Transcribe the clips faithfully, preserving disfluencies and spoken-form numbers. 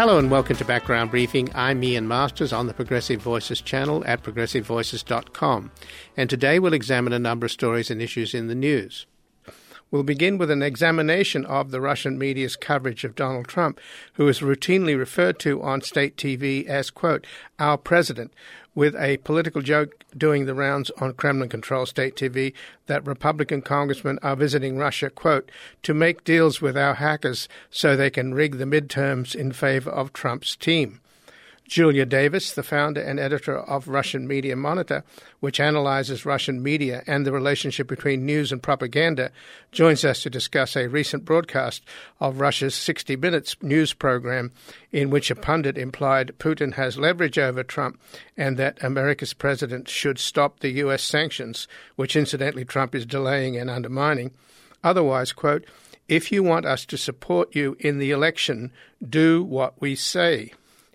Hello and welcome to Background Briefing. I'm Ian Masters on the Progressive Voices channel at progressive voices dot com. And today we'll examine a number of stories and issues in the news. We'll begin with an examination of the Russian media's coverage of Donald Trump, who is routinely referred to on state T V as, quote, our president, with a political joke doing the rounds on Kremlin-controlled state T V that Republican congressmen are visiting Russia, quote, to make deals with our hackers so they can rig the midterms in favor of Trump's team. Julia Davis, the founder and editor of Russian Media Monitor, which analyzes Russian media and the relationship between news and propaganda, joins us to discuss a recent broadcast of Russia's sixty minutes news program in which a pundit implied Putin has leverage over Trump and that America's president should stop the U S sanctions, which incidentally Trump is delaying and undermining. Otherwise, quote, if you want us to support you in the election, do what we say.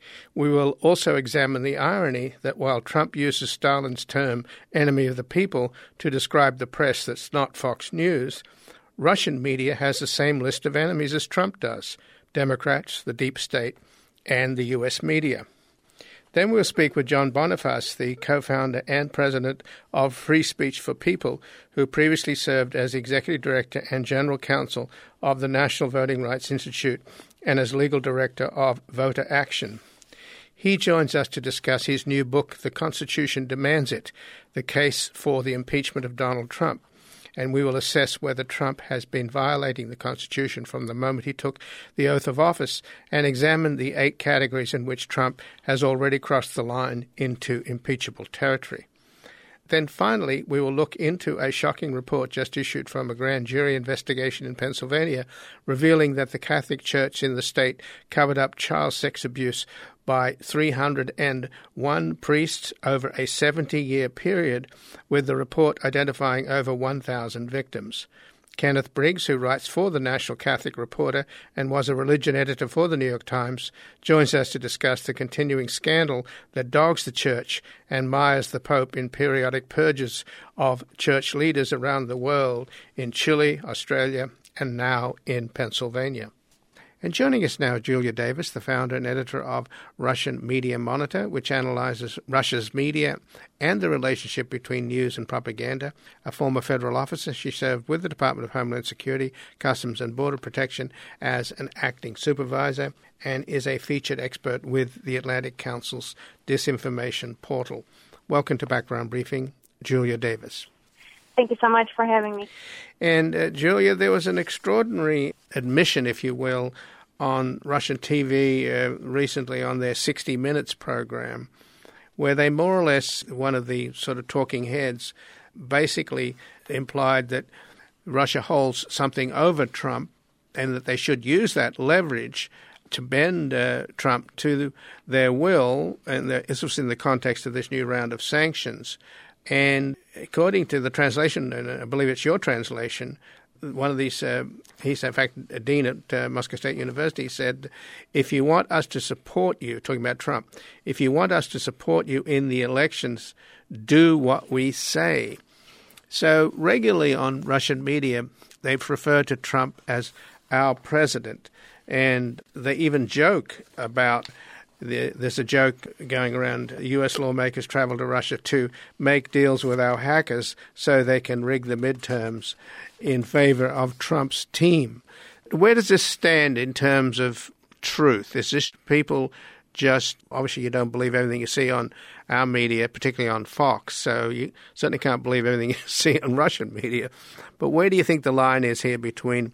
We will also examine the irony that while Trump uses Stalin's term enemy of the people to describe the press that's not Fox News, Russian media has the same list of enemies as Trump does, Democrats, the deep state, and the U S media. Then we'll speak with John Boniface, the co-founder and president of Free Speech for People, who previously served as executive director and general counsel of the National Voting Rights Institute and as legal director of Voter Action. He joins us to discuss his new book, The Constitution Demands It, The Case for the Impeachment of Donald Trump, and we will assess whether Trump has been violating the Constitution from the moment he took the oath of office and examine the eight categories in which Trump has already crossed the line into impeachable territory. Then finally, we will look into a shocking report just issued from a grand jury investigation in Pennsylvania revealing that the Catholic Church in the state covered up child sex abuse by three hundred one priests over a seventy-year period, with the report identifying over one thousand victims. Kenneth Briggs, who writes for the National Catholic Reporter and was a religion editor for the New York Times, joins us to discuss the continuing scandal that dogs the church and mires the Pope in periodic purges of church leaders around the world in Chile, Australia, and now in Pennsylvania. And joining us now, Julia Davis, the founder and editor of Russian Media Monitor, which analyzes Russia's media and the relationship between news and propaganda. A former federal officer, she served with the Department of Homeland Security, Customs and Border Protection as an acting supervisor and is a featured expert with the Atlantic Council's disinformation portal. Welcome to Background Briefing, Julia Davis. Thank you so much for having me. And, uh, Julia, there was an extraordinary admission, if you will, on Russian T V uh, recently on their sixty minutes program, where they more or less, one of the sort of talking heads, basically implied that Russia holds something over Trump and that they should use that leverage to bend uh, Trump to their will, and this was in the context of this new round of sanctions. And according to the translation, and I believe it's your translation, one of these, uh, he's in fact a dean at uh, Moscow State University, said, if you want us to support you, talking about Trump, if you want us to support you in the elections, do what we say. So regularly on Russian media, they've referred to Trump as our president, and they even joke about There's a joke going around, U S lawmakers travel to Russia to make deals with our hackers so they can rig the midterms in favor of Trump's team. Where does this stand in terms of truth? Is this people just, obviously you don't believe everything you see on our media, particularly on Fox, so you certainly can't believe everything you see on Russian media. But where do you think the line is here between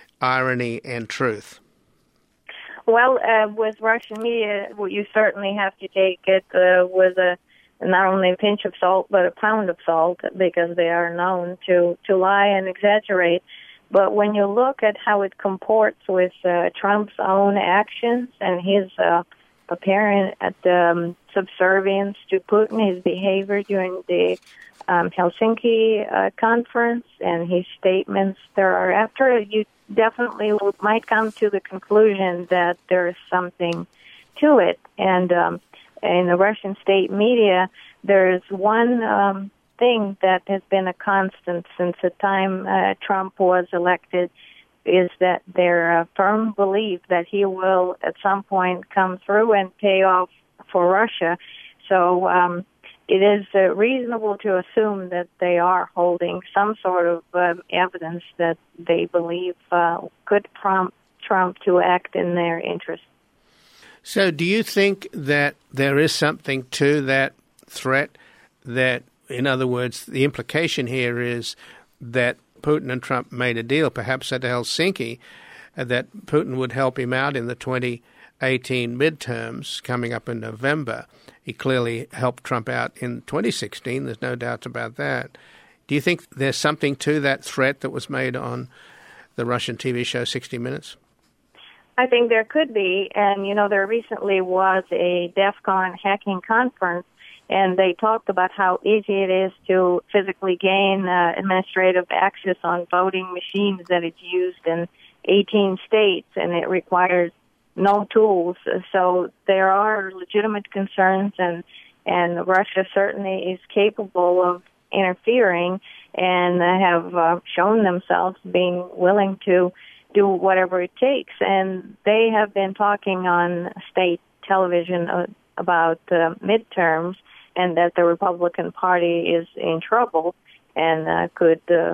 irony and truth? Well, uh, with Russian media, well, you certainly have to take it uh, with a not only a pinch of salt, but a pound of salt, because they are known to, to lie and exaggerate. But when you look at how it comports with uh, Trump's own actions and his uh, apparent um, subservience to Putin, his behavior during the um, Helsinki uh, conference and his statements thereafter, you definitely might come to the conclusion that there is something to it. And um, in the Russian state media, there is one um, thing that has been a constant since the time uh, Trump was elected, is that their uh, firm belief that he will at some point come through and pay off for Russia. So um, it is uh, reasonable to assume that they are holding some sort of uh, evidence that they believe uh, could prompt Trump to act in their interest. So do you think that there is something to that threat, that, in other words, the implication here is that Putin and Trump made a deal, perhaps at Helsinki, uh, that Putin would help him out in the twenty eighteen midterms coming up in November? He clearly helped Trump out in twenty sixteen, there's no doubt about that. Do you think there's something to that threat that was made on the Russian T V show sixty minutes? I think there could be, and, you know, there recently was a DEF CON hacking conference, and they talked about how easy it is to physically gain uh, administrative access on voting machines, that it's used in eighteen states, and it requires no tools. So there are legitimate concerns, and, and Russia certainly is capable of interfering, and have uh, shown themselves being willing to do whatever it takes. And they have been talking on state television uh, about uh, midterms, and that the Republican Party is in trouble and uh, could uh,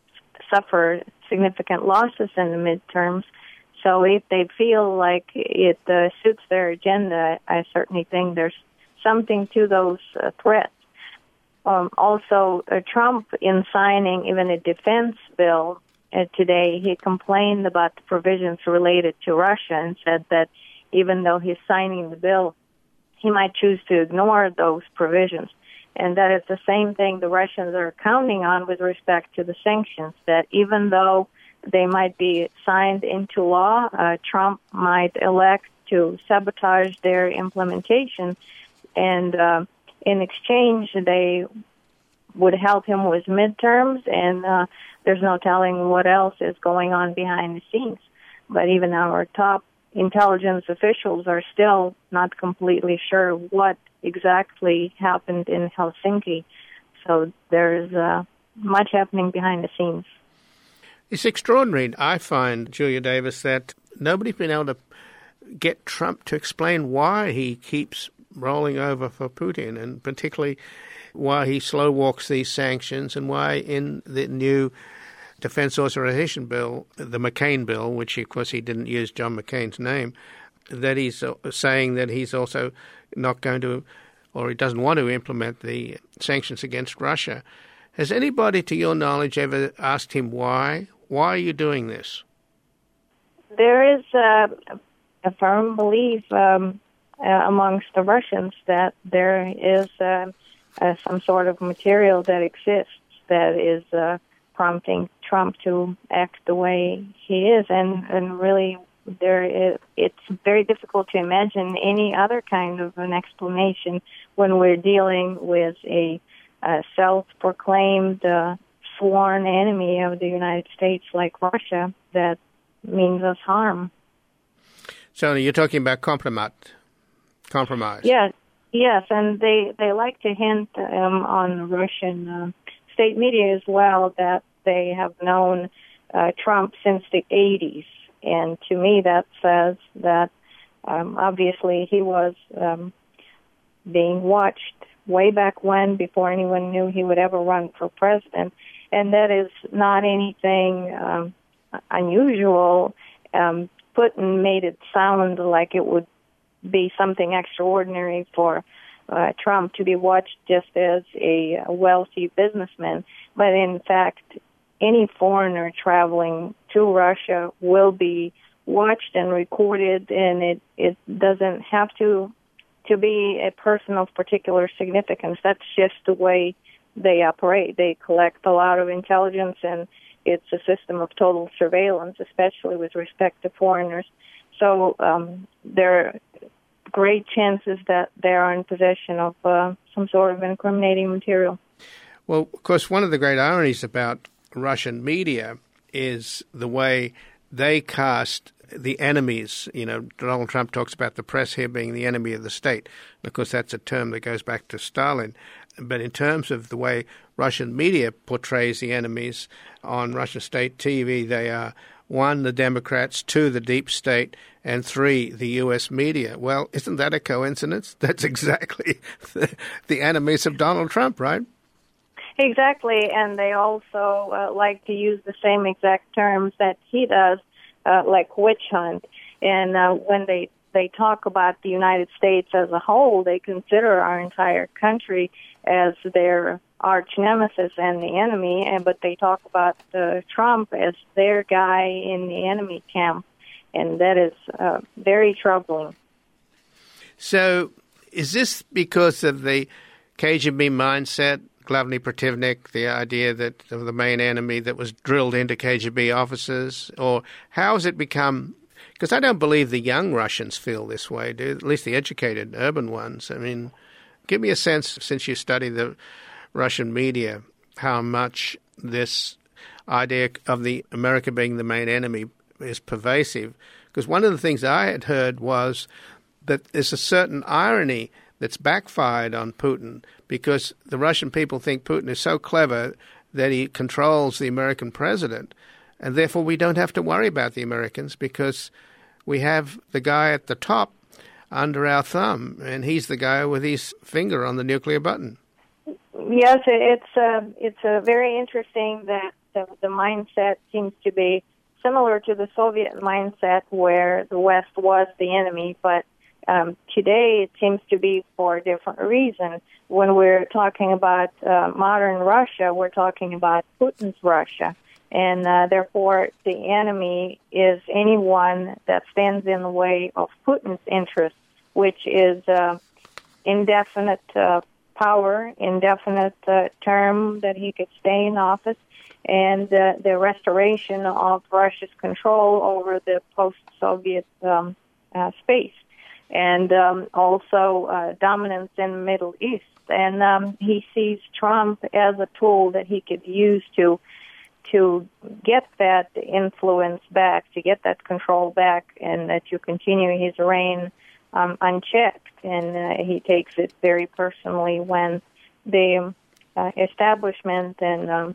suffer significant losses in the midterms. So if they feel like it uh, suits their agenda, I certainly think there's something to those uh, threats. Um, also, uh, Trump, in signing even a defense bill uh, today, he complained about the provisions related to Russia and said that even though he's signing the bill, he might choose to ignore those provisions. And that is the same thing the Russians are counting on with respect to the sanctions, that even though they might be signed into law, uh, Trump might elect to sabotage their implementation, and uh, in exchange they would help him with midterms, and uh, there's no telling what else is going on behind the scenes. But even our top intelligence officials are still not completely sure what exactly happened in Helsinki. So there's uh, much happening behind the scenes. It's extraordinary, I find, Julia Davis, that nobody's been able to get Trump to explain why he keeps rolling over for Putin, and particularly why he slow walks these sanctions, and why in the new Defense Authorization Bill, the McCain bill, which of course he didn't use John McCain's name, that he's saying that he's also not going to, or he doesn't want to implement the sanctions against Russia. Has anybody, to your knowledge, ever asked him why? Why are you doing this? There is a, a firm belief um, uh, amongst the Russians that there is uh, uh, some sort of material that exists that is uh, prompting Trump to act the way he is, and, and really there is, it's very difficult to imagine any other kind of an explanation when we're dealing with a, a self-proclaimed uh, sworn enemy of the United States like Russia that means us harm. So you're talking about compromise. Compromise. Yes, yes, and they, they like to hint um, on the Russian uh, state media as well that they have known uh, Trump since the eighties. And to me, that says that um, obviously he was um, being watched way back when, before anyone knew he would ever run for president. And that is not anything um, unusual. Um, Putin made it sound like it would be something extraordinary for uh, Trump to be watched just as a wealthy businessman. But in fact, any foreigner traveling to Russia will be watched and recorded, and it, it doesn't have to to be a person of particular significance. That's just the way they operate. They collect a lot of intelligence, and it's a system of total surveillance, especially with respect to foreigners. So um, there are great chances that they are in possession of uh, some sort of incriminating material. Well, of course, one of the great ironies about Russian media is the way they cast the enemies. You know, Donald Trump talks about the press here being the enemy of the state. Of course, that's a term that goes back to Stalin. But in terms of the way Russian media portrays the enemies on Russian state T V, they are one, the Democrats, two, the deep state, and three, the U S media. Well, isn't that a coincidence? That's exactly the, the enemies of Donald Trump, right? Exactly, and they also uh, like to use the same exact terms that he does, uh, like witch hunt. And uh, when they, they talk about the United States as a whole, they consider our entire country as their arch nemesis and the enemy, and but they talk about uh, Trump as their guy in the enemy camp, and that is uh, very troubling. So is this because of the K G B mindset, Glavny Protivnik, the idea that of the main enemy that was drilled into K G B officers, or how has it become? Because I don't believe the young Russians feel this way, do at least the educated urban ones. I mean, give me a sense, since you study the Russian media, how much this idea of the America being the main enemy is pervasive. Because one of the things I had heard was that there's a certain irony that's backfired on Putin, because the Russian people think Putin is so clever that he controls the American president, and therefore we don't have to worry about the Americans because we have the guy at the top under our thumb, and he's the guy with his finger on the nuclear button. Yes, it's uh, it's uh, very interesting that the, the mindset seems to be similar to the Soviet mindset where the West was the enemy, but um, today it seems to be for a different reason. When we're talking about uh, modern Russia, we're talking about Putin's Russia, and uh, therefore the enemy is anyone that stands in the way of Putin's interests, which is uh, indefinite uh, power, indefinite uh, term that he could stay in office, and uh, the restoration of Russia's control over the post-Soviet um, uh, space, and um, also uh, dominance in the Middle East. And um, he sees Trump as a tool that he could use to to get that influence back, to get that control back, and uh, to continue his reign Um, unchecked, and uh, he takes it very personally when the uh, establishment and um,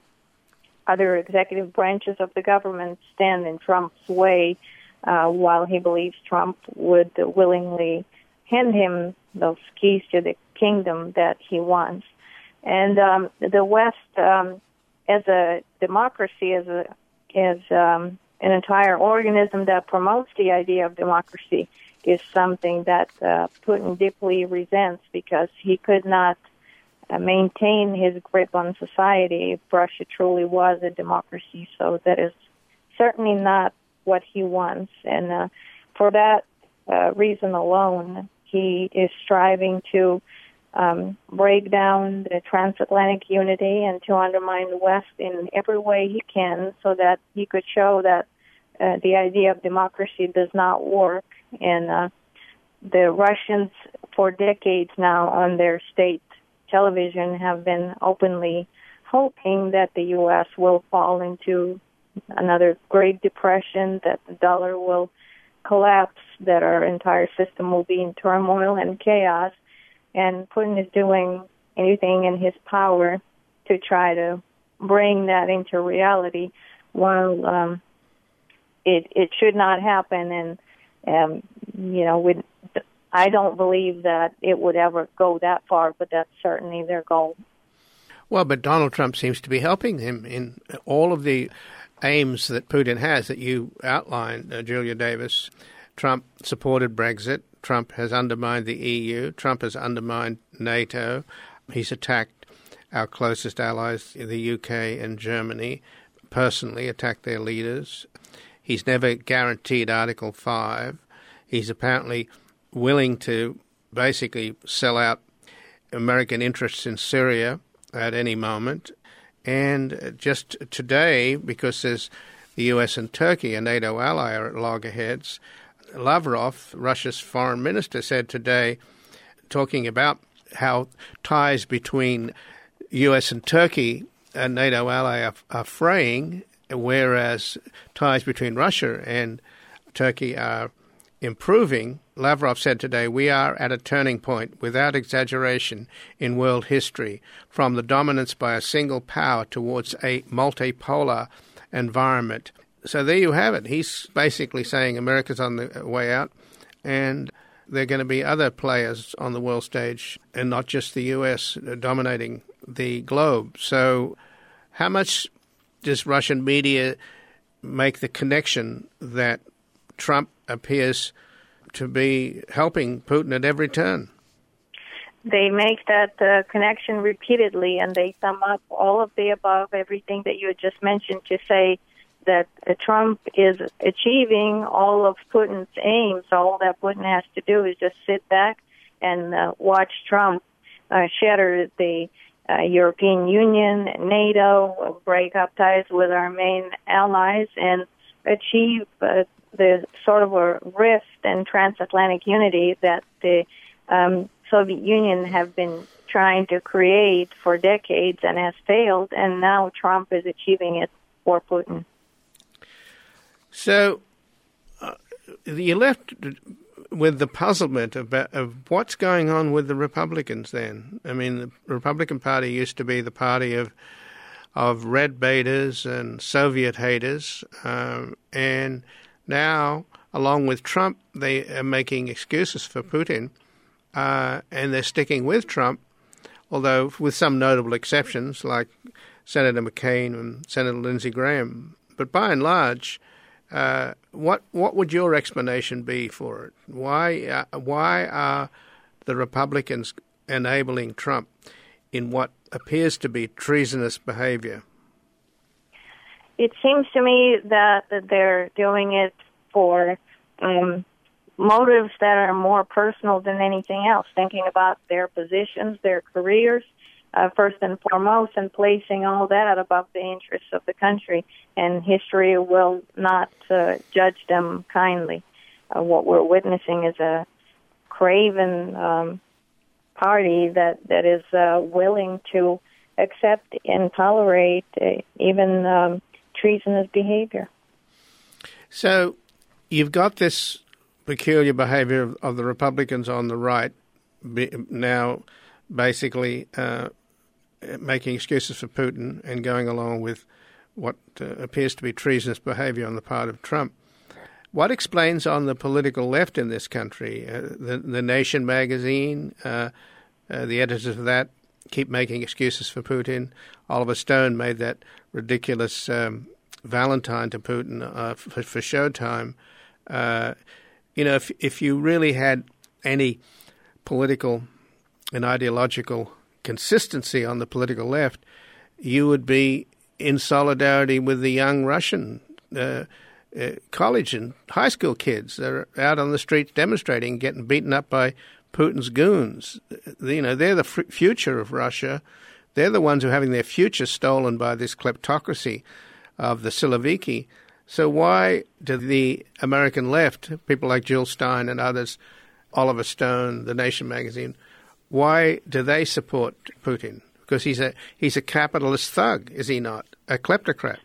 other executive branches of the government stand in Trump's way, uh, while he believes Trump would uh, willingly hand him those keys to the kingdom that he wants. And um, the West, um, as a democracy, as a as um, an entire organism that promotes the idea of democracy, is something that uh, Putin deeply resents, because he could not uh, maintain his grip on society if Russia truly was a democracy. So that is certainly not what he wants. And uh, for that uh, reason alone, he is striving to um, break down the transatlantic unity and to undermine the West in every way he can, so that he could show that uh, the idea of democracy does not work. And uh, the Russians, for decades now, on their state television, have been openly hoping that the U S will fall into another Great Depression, that the dollar will collapse, that our entire system will be in turmoil and chaos. And Putin is doing anything in his power to try to bring that into reality, while um, it it should not happen. And Um, you know, with, I don't believe that it would ever go that far, but that's certainly their goal. Well, but Donald Trump seems to be helping him in all of the aims that Putin has that you outlined, uh, Julia Davis. Trump supported Brexit. Trump has undermined the E U. Trump has undermined NATO. He's attacked our closest allies, the U K and Germany, personally attacked their leaders. He's never guaranteed Article five. He's apparently willing to basically sell out American interests in Syria at any moment. And just today, because there's the U S and Turkey, a NATO ally, are at loggerheads, Lavrov, Russia's foreign minister, said today, talking about how ties between U S and Turkey, a NATO ally, are, are fraying, whereas ties between Russia and Turkey are improving. Lavrov said today, we are at a turning point, without exaggeration, in world history, from the dominance by a single power towards a multipolar environment. So there you have it. He's basically saying America's on the way out, and there are going to be other players on the world stage and not just the U S dominating the globe. So how much does Russian media make the connection that Trump appears to be helping Putin at every turn? They make that uh, connection repeatedly, and they sum up all of the above, everything that you had just mentioned, to say that uh, Trump is achieving all of Putin's aims. All that Putin has to do is just sit back and uh, watch Trump uh, shatter the uh, European Union, NATO, break up ties with our main allies, and achieve uh, the sort of a rift and transatlantic unity that the um, Soviet Union have been trying to create for decades and has failed, and now Trump is achieving it for Putin. So uh, you're left with the puzzlement of, of what's going on with the Republicans then. I mean, the Republican Party used to be the party of of red baiters and Soviet haters, um, and now, along with Trump, they are making excuses for Putin, uh, and they're sticking with Trump, although with some notable exceptions like Senator McCain and Senator Lindsey Graham. But by and large, Uh, what what would your explanation be for it? Why uh, why are the Republicans enabling Trump in what appears to be treasonous behavior? It seems to me that, that they're doing it for um, motives that are more personal than anything else, thinking about their positions, their careers, Uh, first and foremost, and placing all that above the interests of the country. And history will not uh, judge them kindly. Uh, what we're witnessing is a craven um, party that, that is uh, willing to accept and tolerate uh, even um, treasonous behavior. So you've got this peculiar behavior of, of the Republicans on the right be, now basically uh, making excuses for Putin and going along with what uh, appears to be treasonous behavior on the part of Trump. What explains on the political left in this country? Uh, the, the Nation magazine, uh, uh, the editors of that keep making excuses for Putin. Oliver Stone made that ridiculous um, Valentine to Putin uh, for, for Showtime. Uh, you know, if if you really had any political and ideological consistency on the political left, you would be in solidarity with the young Russian uh, uh, college and high school kids that are out on the streets demonstrating, getting beaten up by Putin's goons. You know, they're the f- future of Russia. They're the ones who are having their future stolen by this kleptocracy of the Siloviki. So why do the American left, people like Jill Stein and others, Oliver Stone, The Nation magazine, why do they support Putin? Because he's a he's a capitalist thug, is he not? A kleptocrat.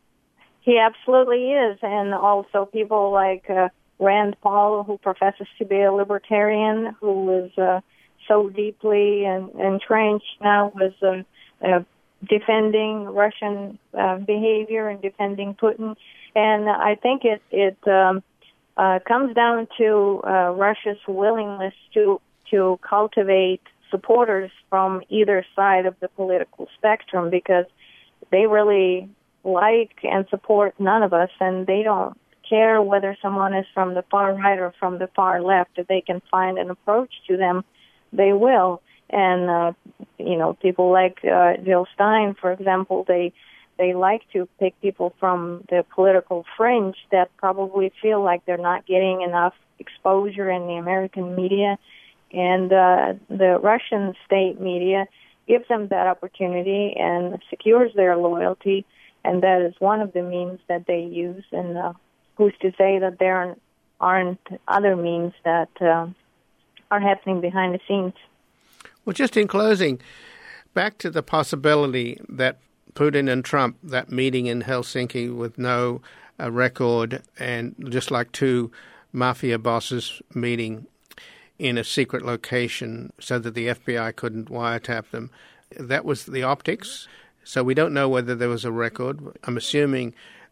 He absolutely is. And also people like uh, Rand Paul, who professes to be a libertarian, who is uh, so deeply and, entrenched now with uh, uh, defending Russian uh, behavior and defending Putin. And I think it, it um, uh, comes down to uh, Russia's willingness to to cultivate supporters from either side of the political spectrum, because they really like and support none of us, and they don't care whether someone is from the far right or from the far left. If they can find an approach to them, they will. And, uh, you know, people like uh, Jill Stein, for example, they they like to pick people from the political fringe that probably feel like they're not getting enough exposure in the American media. And uh, the Russian state media gives them that opportunity and secures their loyalty, and that is one of the means that they use. And uh, who's to say that there aren't, aren't other means that uh, are happening behind the scenes? Well, just in closing, back to the possibility that Putin and Trump, that meeting in Helsinki with no uh, record, and just like two mafia bosses meeting in a secret location so that the F B I couldn't wiretap them. That was the optics. So we don't know whether there was a record. I'm assuming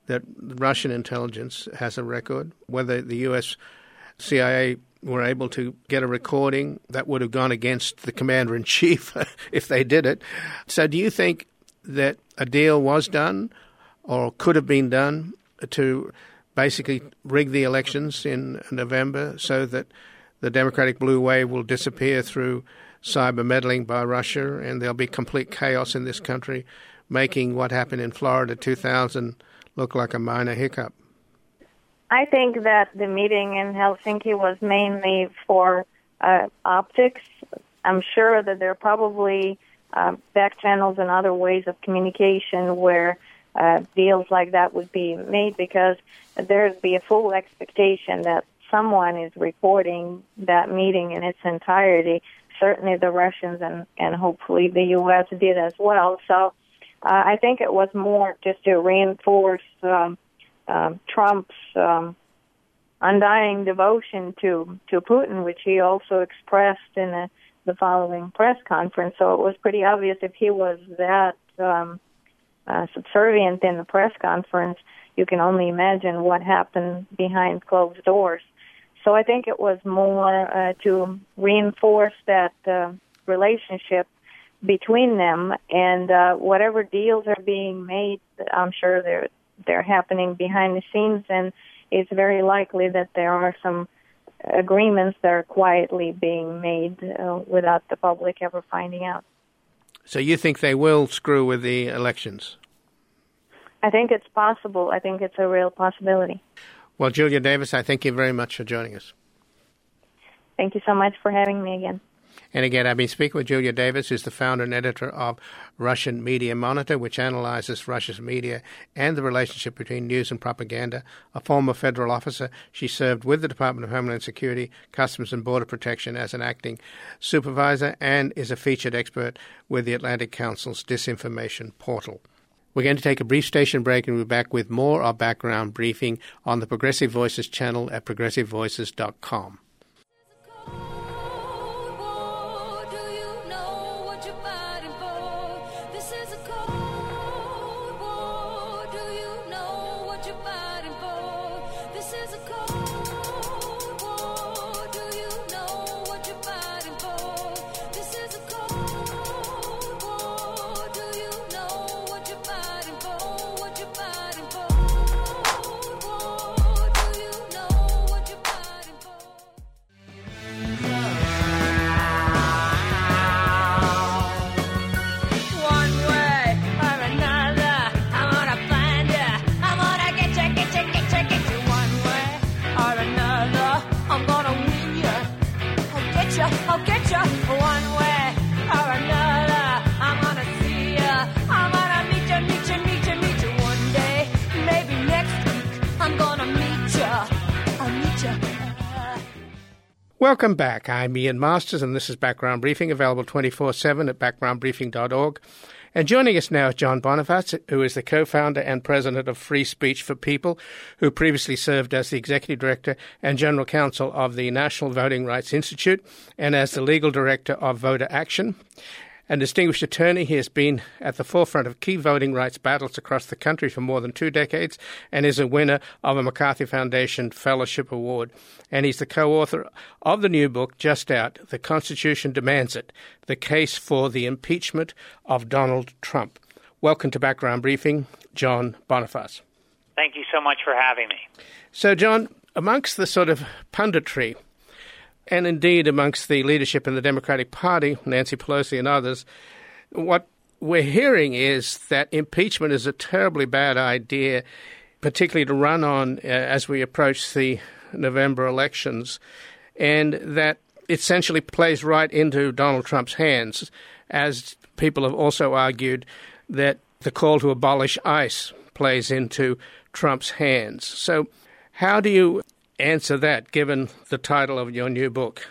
that Russian intelligence has a record, whether the U S C I A were able to get a recording that would have gone against the commander-in-chief if they did it. So do you think that a deal was done or could have been done to basically rig the elections in November so that the Democratic blue wave will disappear through cyber meddling by Russia and there'll be complete chaos in this country, making what happened in Florida two thousand look like a minor hiccup? I think that the meeting in Helsinki was mainly for uh, optics. I'm sure that there are probably uh, back channels and other ways of communication where uh, deals like that would be made, because there would be a full expectation that someone is reporting that meeting in its entirety. Certainly the Russians and, and hopefully the U S did as well. So uh, I think it was more just to reinforce um, um, Trump's um, undying devotion to, to Putin, which he also expressed in the, the following press conference. So it was pretty obvious if he was that um, uh, subservient in the press conference, you can only imagine what happened behind closed doors. So I think it was more uh, to reinforce that uh, relationship between them, and uh, whatever deals are being made, I'm sure they're they're happening behind the scenes, and it's very likely that there are some agreements that are quietly being made uh, without the public ever finding out. So you think they will screw with the elections? I think it's possible. I think it's a real possibility. Well, Julia Davis, I thank you very much for joining us. Thank you so much for having me again. And again, I've been speaking with Julia Davis, who's the founder and editor of Russian Media Monitor, which analyzes Russia's media and the relationship between news and propaganda. A former federal officer, she served with the Department of Homeland Security, Customs and Border Protection as an acting supervisor, and is a featured expert with the Atlantic Council's disinformation portal. We're going to take a brief station break and we'll be back with more of Background Briefing on the Progressive Voices channel at progressive voices dot com. Welcome back. I'm Ian Masters, and this is Background Briefing, available twenty-four seven at background briefing dot org. And joining us now is John Bonifaz, who is the co-founder and president of Free Speech for People, who previously served as the executive director and general counsel of the National Voting Rights Institute and as the legal director of Voter Action. A distinguished attorney, he has been at the forefront of key voting rights battles across the country for more than two decades and is a winner of a McCarthy Foundation Fellowship Award. And he's the co-author of the new book, just out, The Constitution Demands It, The Case for the Impeachment of Donald Trump. Welcome to Background Briefing, John Bonifaz. Thank you so much for having me. So, John, amongst the sort of punditry and indeed amongst the leadership in the Democratic Party, Nancy Pelosi and others, what we're hearing is that impeachment is a terribly bad idea, particularly to run on uh, as we approach the November elections, and that essentially plays right into Donald Trump's hands, as people have also argued that the call to abolish ICE plays into Trump's hands. So how do you answer that, given the title of your new book?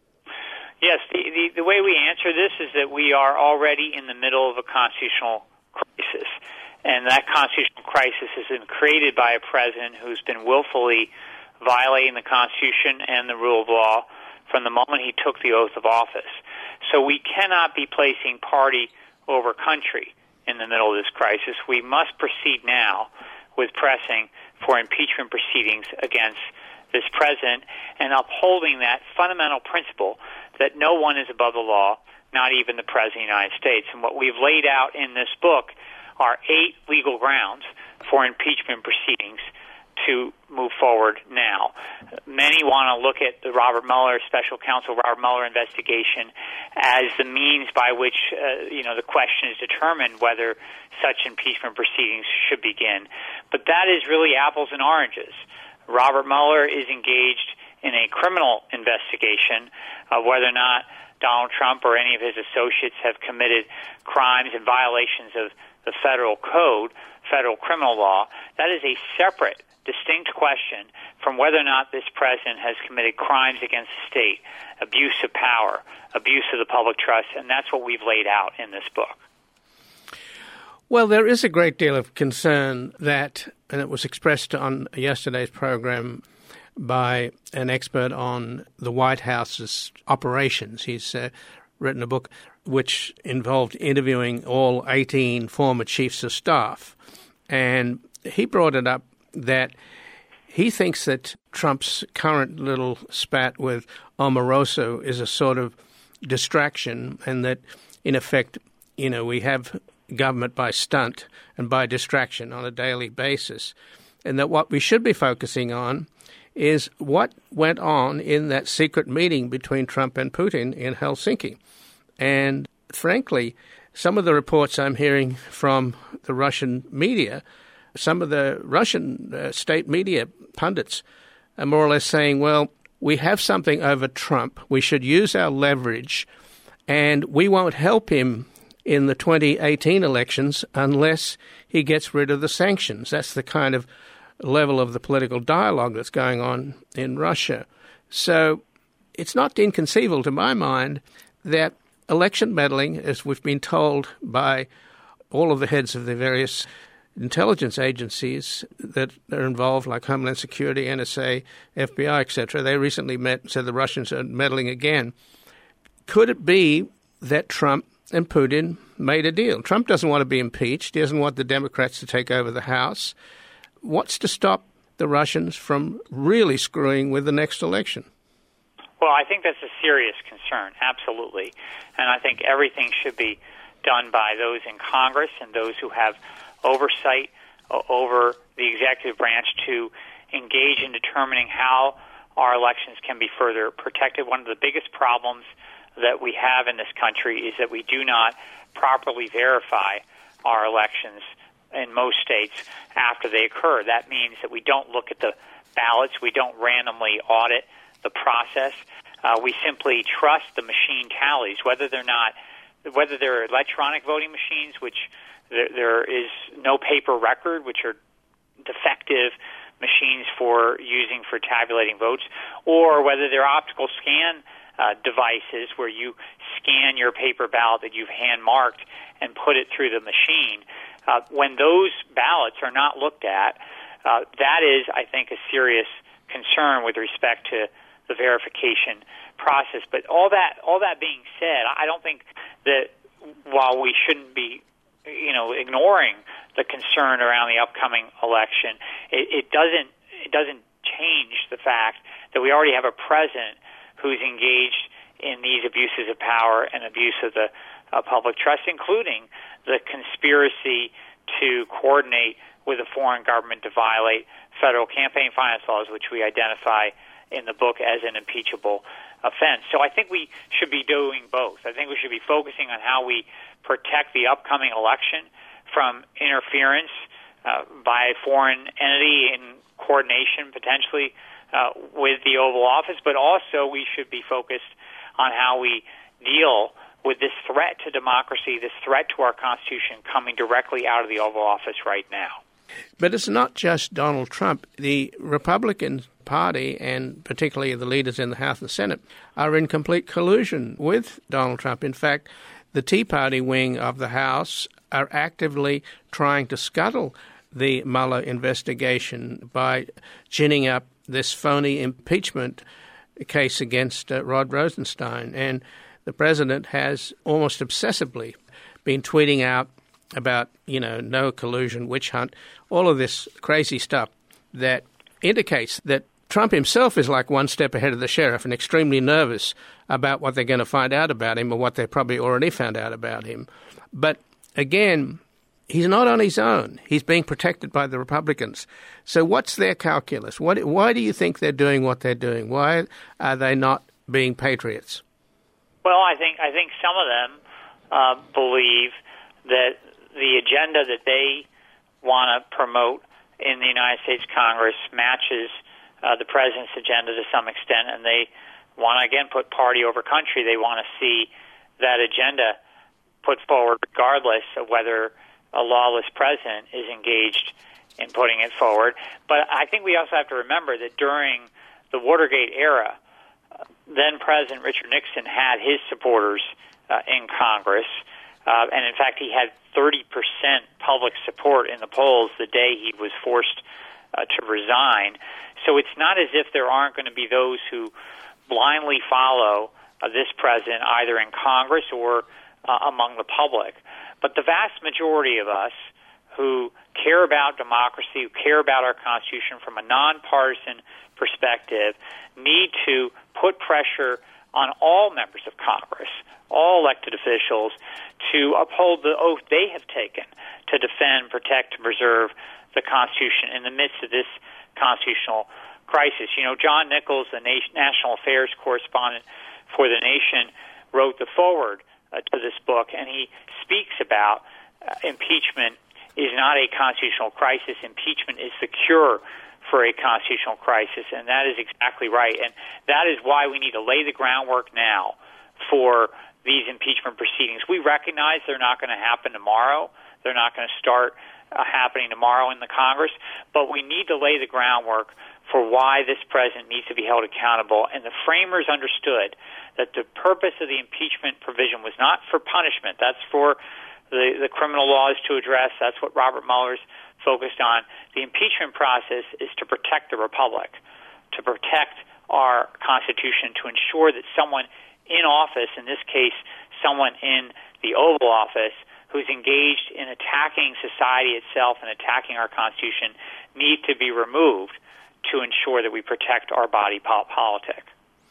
Yes, the, the, the way we answer this is that we are already in the middle of a constitutional crisis, and that constitutional crisis has been created by a president who's been willfully violating the Constitution and the rule of law from the moment he took the oath of office. So we cannot be placing party over country in the middle of this crisis. We must proceed now with pressing for impeachment proceedings against this president and upholding that fundamental principle that no one is above the law, not even the President of the United States. And what we've laid out in this book are eight legal grounds for impeachment proceedings to move forward now. Many want to look at the Robert Mueller, Special Counsel Robert Mueller investigation as the means by which, uh, you know, the question is determined whether such impeachment proceedings should begin. But that is really apples and oranges. Robert Mueller is engaged in a criminal investigation of whether or not Donald Trump or any of his associates have committed crimes and violations of the federal code, federal criminal law. That is a separate, distinct question from whether or not this president has committed crimes against the state, abuse of power, abuse of the public trust, and that's what we've laid out in this book. Well, there is a great deal of concern that, and it was expressed on yesterday's program by an expert on the White House's operations. He's uh, written a book which involved interviewing all eighteen former chiefs of staff. And he brought it up that he thinks that Trump's current little spat with Omarosa is a sort of distraction, and that, in effect, you know, we have government by stunt and by distraction on a daily basis, and that what we should be focusing on is what went on in that secret meeting between Trump and Putin in Helsinki. And frankly, some of the reports I'm hearing from the Russian media, some of the Russian uh, state media pundits are more or less saying, well, we have something over Trump. We should use our leverage, and we won't help him in the twenty eighteen elections unless he gets rid of the sanctions. That's the kind of level of the political dialogue that's going on in Russia. So it's not inconceivable to my mind that election meddling, as we've been told by all of the heads of the various intelligence agencies that are involved, like Homeland Security, N S A, F B I, et cetera, they recently met and said the Russians are meddling again. Could it be that Trump and Putin made a deal? Trump doesn't want to be impeached. He doesn't want the Democrats to take over the House. What's to stop the Russians from really screwing with the next election? Well, I think that's a serious concern, absolutely. And I think everything should be done by those in Congress and those who have oversight over the executive branch to engage in determining how our elections can be further protected. One of the biggest problems that we have in this country is that we do not properly verify our elections in most states after they occur. That means that we don't look at the ballots, we don't randomly audit the process. Uh, we simply trust the machine tallies, whether they're not, whether they're electronic voting machines, which there, there is no paper record, which are defective machines for using for tabulating votes, or whether they're optical scan uh, devices where you scan your paper ballot that you've hand marked and put it through the machine. Uh, when those ballots are not looked at, uh, that is, I think, a serious concern with respect to the verification process. But all that, all that being said, I don't think that while we shouldn't be, you know, ignoring the concern around the upcoming election, it, it doesn't, it doesn't change the fact that we already have a president who's engaged in these abuses of power and abuse of the uh, public trust, including the conspiracy to coordinate with a foreign government to violate federal campaign finance laws, which we identify in the book as an impeachable offense. So I think we should be doing both. I think we should be focusing on how we protect the upcoming election from interference uh, by a foreign entity in coordination potentially uh, with the Oval Office, but also we should be focused on how we deal with this threat to democracy, this threat to our Constitution coming directly out of the Oval Office right now. But it's not just Donald Trump. The Republican Party, and particularly the leaders in the House and Senate, are in complete collusion with Donald Trump. In fact, the Tea Party wing of the House are actively trying to scuttle the Mueller investigation by ginning up this phony impeachment case against uh, Rod Rosenstein. And the president has almost obsessively been tweeting out about, you know, no collusion, witch hunt, all of this crazy stuff that indicates that Trump himself is like one step ahead of the sheriff and extremely nervous about what they're going to find out about him or what they probably already found out about him. But again, he's not on his own. He's being protected by the Republicans. So what's their calculus? What, why do you think they're doing what they're doing? Why are they not being patriots? Well, I think I think some of them uh, believe that the agenda that they want to promote in the United States Congress matches uh, the president's agenda to some extent, and they want to, again, put party over country. They want to see that agenda put forward regardless of whether a lawless president is engaged in putting it forward. But I think we also have to remember that during the Watergate era, uh, then President Richard Nixon had his supporters uh, in Congress, uh, and in fact he had thirty percent public support in the polls the day he was forced uh, to resign. So it's not as if there aren't going to be those who blindly follow uh, this president either in Congress or uh, among the public. But the vast majority of us who care about democracy, who care about our Constitution from a nonpartisan perspective, need to put pressure on all members of Congress, all elected officials, to uphold the oath they have taken to defend, protect, and preserve the Constitution in the midst of this constitutional crisis. You know, John Nichols, the National Affairs correspondent for The Nation, wrote the foreword uh, to this book, and he speaks about uh, impeachment is not a constitutional crisis. Impeachment is the cure for a constitutional crisis, and that is exactly right. And that is why we need to lay the groundwork now for these impeachment proceedings. We recognize they're not going to happen tomorrow. They're not going to start uh, happening tomorrow in the Congress, but we need to lay the groundwork for why this president needs to be held accountable. And the framers understood that the purpose of the impeachment provision was not for punishment. That's for the, the criminal laws to address. That's what Robert Mueller's focused on. The impeachment process is to protect the republic, to protect our Constitution, to ensure that someone in office, in this case, someone in the Oval Office, who's engaged in attacking society itself and attacking our Constitution, need to be removed to ensure that we protect our body politic.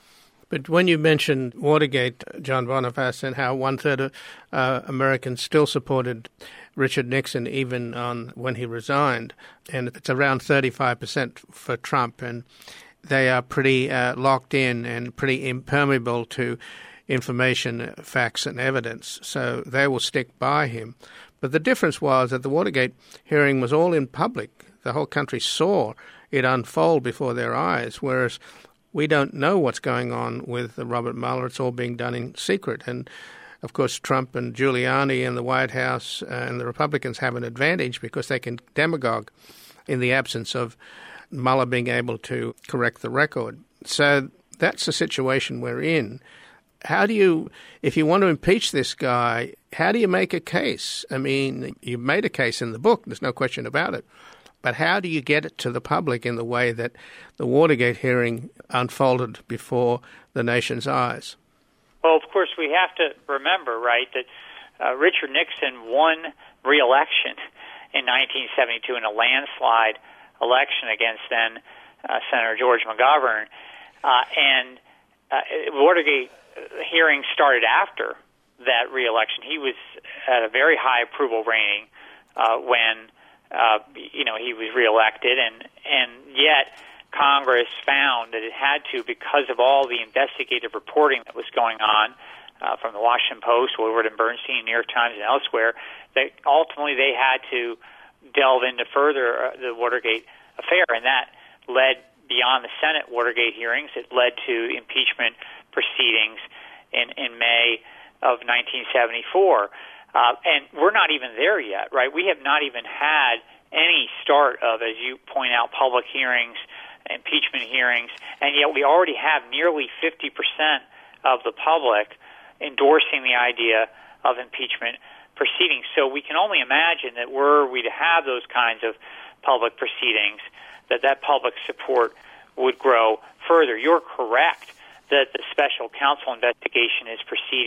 But when you mentioned Watergate, John Boniface, and how one-third of uh, Americans still supported Richard Nixon even on when he resigned, and it's around thirty-five percent for Trump, and they are pretty uh, locked in and pretty impermeable to information, facts, and evidence, so they will stick by him. But the difference was that the Watergate hearing was all in public. The whole country saw it unfold before their eyes, whereas we don't know what's going on with Robert Mueller. It's all being done in secret. And, of course, Trump and Giuliani and the White House and the Republicans have an advantage because they can demagogue in the absence of Mueller being able to correct the record. So that's the situation we're in. How do you, if you want to impeach this guy, how do you make a case? I mean, you've made a case in the book. There's no question about it. But how do you get it to the public in the way that the Watergate hearing unfolded before the nation's eyes? Well, of course, we have to remember, right, that uh, Richard Nixon won re-election in nineteen seventy-two in a landslide election against then uh, Senator George McGovern. Uh, and uh, Watergate hearing started after that re-election. He was at a very high approval rating uh, when Uh, you know, he was reelected, and and yet Congress found that it had to, because of all the investigative reporting that was going on uh, from the Washington Post, Woodward and Bernstein, New York Times, and elsewhere, that ultimately they had to delve into further uh, the Watergate affair, and that led beyond the Senate Watergate hearings. It led to impeachment proceedings in, in May of nineteen seventy-four. Uh, and we're not even there yet, right? We have not even had any start of, as you point out, public hearings, impeachment hearings, and yet we already have nearly fifty percent of the public endorsing the idea of impeachment proceedings. So we can only imagine that were we to have those kinds of public proceedings, that that public support would grow further. You're correct that the special counsel investigation is proceeding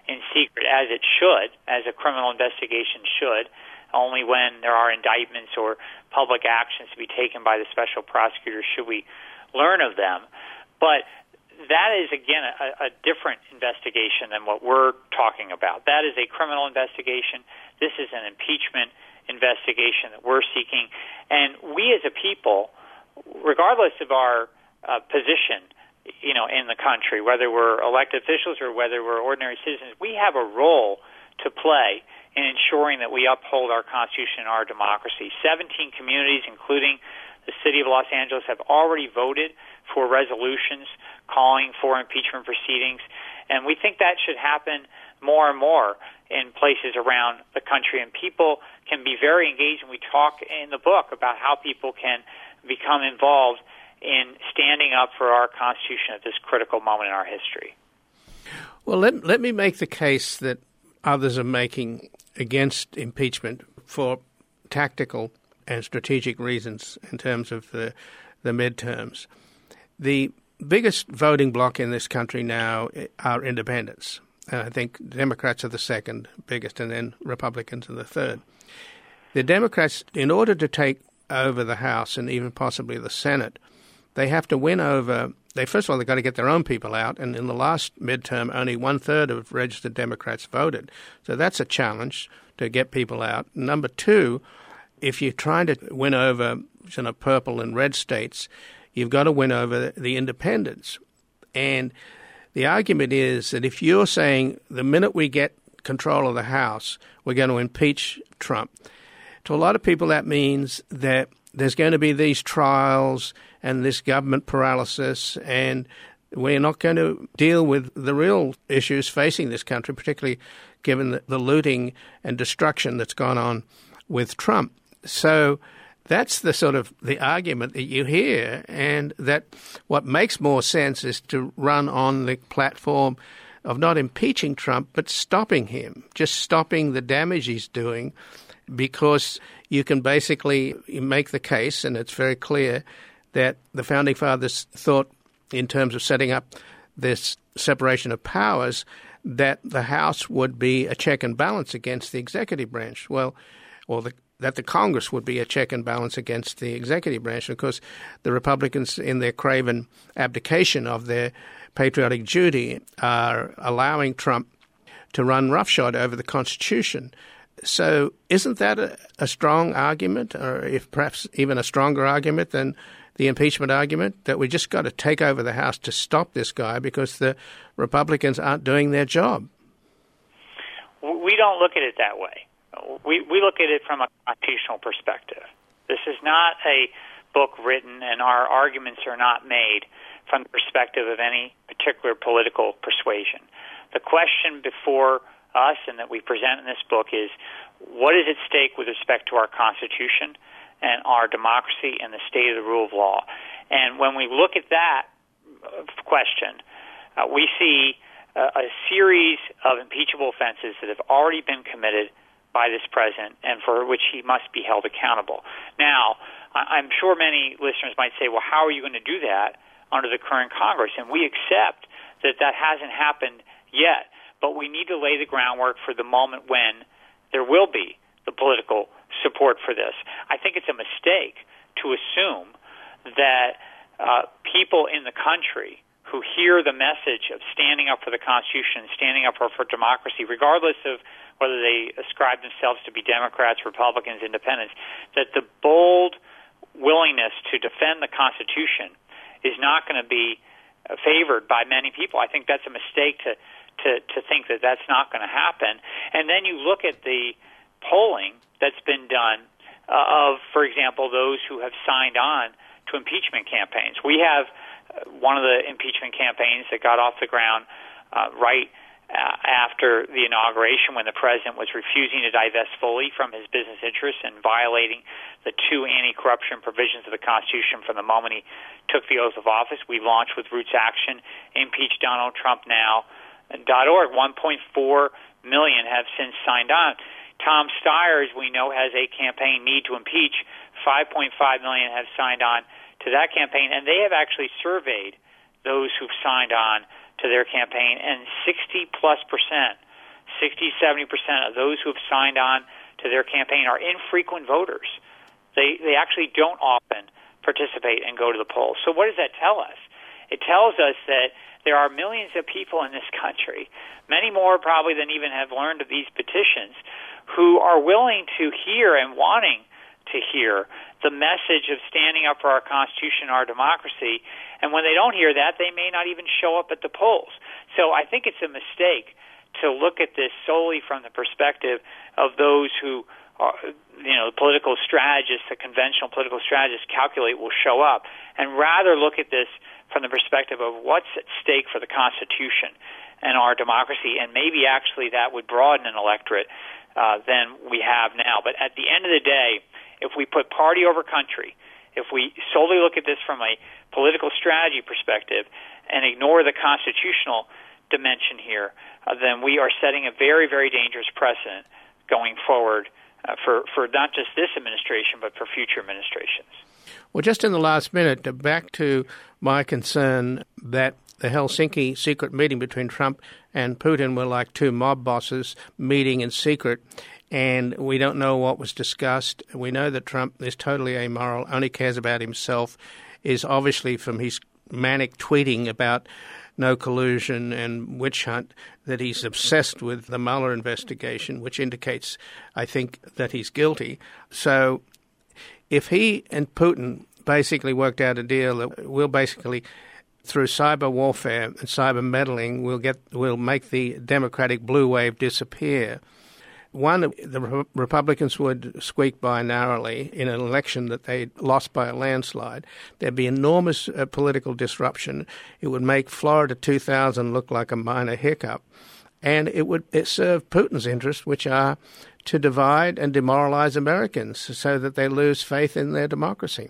in secret, as it should, as a criminal investigation should. Only when there are indictments or public actions to be taken by the special prosecutor should we learn of them. But that is, again, a, a different investigation than what we're talking about. That is a criminal investigation. This is an impeachment investigation that we're seeking. And we as a people, regardless of our uh, position, you know, in the country, whether we're elected officials or whether we're ordinary citizens, we have a role to play in ensuring that we uphold our Constitution and our democracy. seventeen communities, including the city of Los Angeles, have already voted for resolutions calling for impeachment proceedings, and we think that should happen more and more in places around the country. And people can be very engaged, and we talk in the book about how people can become involved in standing up for our Constitution at this critical moment in our history. Well, let, let me make the case that others are making against impeachment for tactical and strategic reasons in terms of the, the midterms. The biggest voting bloc in this country now are independents. And I think Democrats are the second biggest, and then Republicans are the third. The Democrats, in order to take over the House and even possibly the Senate, they have to win over, they first of all, they've got to get their own people out, and in the last midterm, only one-third of registered Democrats voted. So that's a challenge to get people out. Number two, if you're trying to win over you know, purple and red states, you've got to win over the independents. And the argument is that if you're saying the minute we get control of the House, we're going to impeach Trump, to a lot of people that means that there's going to be these trials and this government paralysis, and we're not going to deal with the real issues facing this country, particularly given the, the looting and destruction that's gone on with Trump. So that's the sort of the argument that you hear, and that what makes more sense is to run on the platform of not impeaching Trump, but stopping him, just stopping the damage he's doing, because you can basically make the case, and it's very clear, that the Founding Fathers thought in terms of setting up this separation of powers that the House would be a check and balance against the executive branch. Well, or the that the Congress would be a check and balance against the executive branch. Of course, the Republicans, in their craven abdication of their patriotic duty, are allowing Trump to run roughshod over the Constitution. So isn't that a, a strong argument, or if perhaps even a stronger argument than the impeachment argument, that we just got to take over the House to stop this guy because the Republicans aren't doing their job? We don't look at it that way. We we look at it from a constitutional perspective. This is not a book written, and our arguments are not made from the perspective of any particular political persuasion. The question before us and that we present in this book is, what is at stake with respect to our Constitution and our democracy and the state of the rule of law? And when we look at that question, uh, we see uh, a series of impeachable offenses that have already been committed by this president and for which he must be held accountable. Now, I'm sure many listeners might say, well, how are you going to do that under the current Congress? And we accept that that hasn't happened yet, but we need to lay the groundwork for the moment when there will be the political support for this. I think it's a mistake to assume that uh, people in the country who hear the message of standing up for the Constitution, standing up for, for democracy, regardless of whether they ascribe themselves to be Democrats, Republicans, Independents, that the bold willingness to defend the Constitution is not going to be favored by many people. I think that's a mistake to, to, to think that that's not going to happen. And then you look at the polling that's been done uh, of, for example, those who have signed on to impeachment campaigns. We have uh, one of the impeachment campaigns that got off the ground uh, right Uh, after the inauguration, when the president was refusing to divest fully from his business interests and violating the two anti-corruption provisions of the Constitution from the moment he took the oath of office. We launched with Roots Action, Impeach Donald Trump Now dot org. one point four million have since signed on. Tom Steyer, as we know, has a campaign, Need to Impeach. five point five million have signed on to that campaign, and they have actually surveyed those who've signed on to their campaign, and sixty plus percent sixty, seventy percent of those who have signed on to their campaign are infrequent voters. They they actually don't often participate and go to the polls. So what does that tell us? It tells us that there are millions of people in this country, many more probably than even have learned of these petitions, who are willing to hear and wanting to hear the message of standing up for our Constitution and our democracy. And when they don't hear that, they may not even show up at the polls. So I think it's a mistake to look at this solely from the perspective of those who are, you know, the political strategists, the conventional political strategists calculate will show up, and rather look at this from the perspective of what's at stake for the Constitution and our democracy, and maybe actually that would broaden an electorate uh, than we have now. But at the end of the day, if we put party over country, if we solely look at this from a political strategy perspective and ignore the constitutional dimension here, uh, then we are setting a very, very dangerous precedent going forward uh, for, for not just this administration, but for future administrations. Well, just in the last minute, back to my concern that the Helsinki secret meeting between Trump and Putin were like two mob bosses meeting in secret, and we don't know what was discussed. We know that Trump is totally amoral, only cares about himself, is obviously from his manic tweeting about no collusion and witch hunt, that he's obsessed with the Mueller investigation, which indicates, I think, that he's guilty. So if he and Putin basically worked out a deal that will basically, through cyber warfare and cyber meddling, we'll get we'll make the Democratic blue wave disappear. One, the Republicans would squeak by narrowly in an election that they lost by a landslide. There'd be enormous uh, political disruption. It would make Florida two thousand look like a minor hiccup. And it would it serve Putin's interests, which are to divide and demoralize Americans so that they lose faith in their democracy.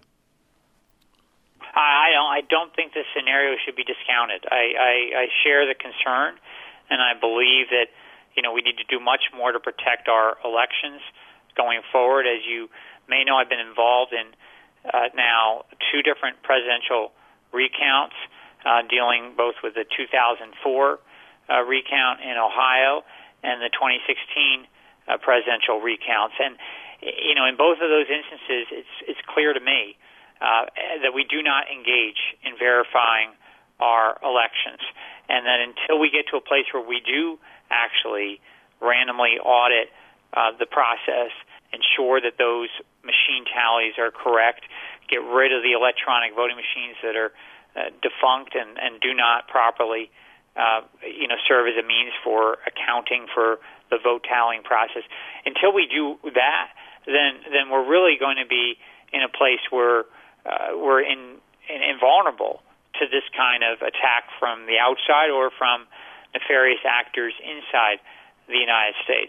I don't, I don't think this scenario should be discounted. I, I, I share the concern, and I believe that, you know, we need to do much more to protect our elections going forward. As you may know, I've been involved in uh, now two different presidential recounts, uh, dealing both with the two thousand four uh, recount in Ohio and the twenty sixteen uh, presidential recounts. And, you know, in both of those instances, it's it's clear to me uh, that we do not engage in verifying our elections, and that until we get to a place where we do actually randomly audit uh, the process, ensure that those machine tallies are correct, get rid of the electronic voting machines that are uh, defunct and, and do not properly uh, you know, serve as a means for accounting for the vote tallying process. Until we do that, then then we're really going to be in a place where uh, we're in, in invulnerable to this kind of attack from the outside or from nefarious actors inside the United States.